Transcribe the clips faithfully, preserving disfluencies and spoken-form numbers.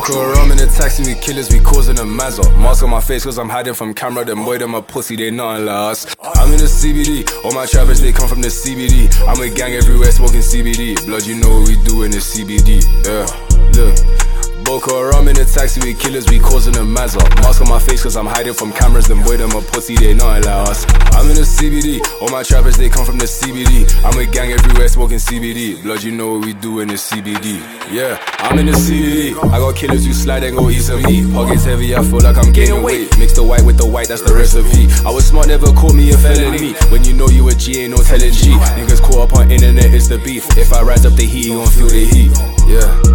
Boko Haram in the taxi, we killers, we causing a mazza. Mask on my face cause I'm hiding from camera. Them boy, them a pussy, they nothing like us. I'm in the C B D, all my trappers, they come from the C B D. I'm with gang everywhere smoking C B D. Blood, you know what we do in the C B D. Yeah, look. Boko Haram in the taxi, we killers, we causing a mazza. Mask on my face cause I'm hiding from cameras. Them boy, them a pussy, they nothing like us. I'm in the C B D, all my trappers, they come from the C B D. I'm with gang everywhere smoking C B D. Blood, you know what we do in the C B D. Yeah, I'm in the C B D. I got killers who slide and go eat some meat. Pockets heavy, I feel like I'm gaining weight. Mix the white with the white, that's the recipe. I was smart, never caught me a felony. When you know you a G, ain't no telling G. Niggas caught up on internet, it's the beef. If I rise up the heat, you gon' feel the heat. Yeah.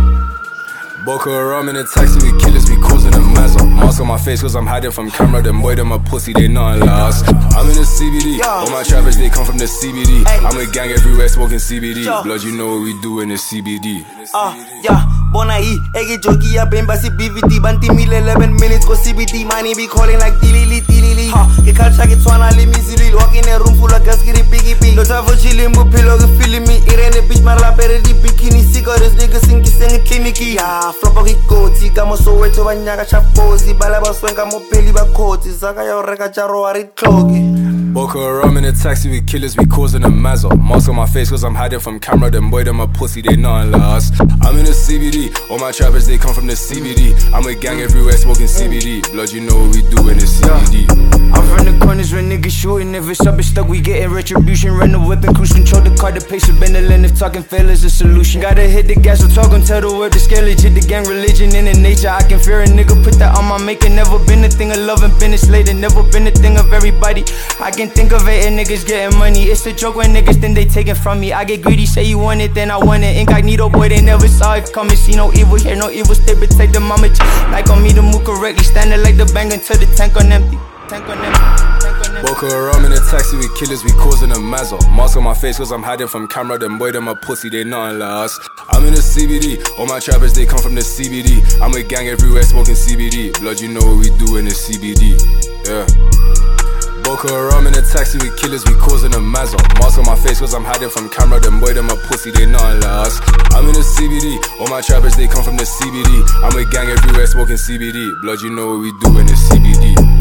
Boko Haram in the taxi, we killers, we causing a mazza. Mask on my face cause I'm hiding from camera. Them boy, them a pussy, they nothing like us. I'm in the C B D, all my trappers, they come from the C B D. I'm with gang everywhere smoking C B D. Blood, you know what we do in the C B D. Ah, yeah, bona hii, ege joki ya bemba si B V D. Banti mile eleven minutes go C B D. Money be calling like tilili tilili. Ha, ke culture ke twana le mizili. Walk in a room full of gas, get it biggie big. Don't have a chillin' but pillow, get feeling me. It ain't a bitch, my rap at the bikini. Cigar, this nigga sing, sing clinicky. Yeah, flop a ricoti, kamo so wet to banyaga chapozi. Balaba swenga mo peli ba koti. Zaka ya reka jaro ari clogi. Boko Haram in the taxi, we killers, we causing a mazza. Mask on my face cause I'm hiding from camera. Them boy, them a pussy, they nothing like us. I'm in the C B D, all my trappers, they come from the C B D. I'm with gang everywhere smoking C B D. Blood, you know what we do in the C B D. I'm from the corners when niggas shooting. If it's up, it's stuck, we getting retribution. Run the whip and cruise control the car, the pace of Benelin. If talking fail is a solution. Gotta hit the gas, so talking, tell the word, the scale is hit the gang religion in the nature. I can fear a nigga, put that on my maker. Never been a thing of love and been a slave. Never been a thing of everybody. I can think of it and niggas getting money. It's a joke when niggas think they taking from me. I get greedy, say you want it, then I want it. Incognito boy, they never saw it coming. See no evil, hear no evil, stay protect the mama. Like on me to move correctly, standing like the bang until the tank on empty. Tank on empty. Boko Haram in the taxi, we killers, we causing a mazza. Mask on my face cause I'm hiding from camera. Them boy, them a pussy, they nothing like us. I'm in the C B D, all my trappers, they come from the C B D. I'm with gang everywhere smoking C B D. Blood, you know what we do in the C B D. Yeah. Boko Haram in the taxi, we killers, we causing a mazza. Mask on my face cause I'm hiding from camera. Them boy, them a pussy, they nothing like us. I'm in the C B D, all my trappers, they come from the C B D. I'm with gang everywhere smoking C B D. Blood, you know what we do in the C B D.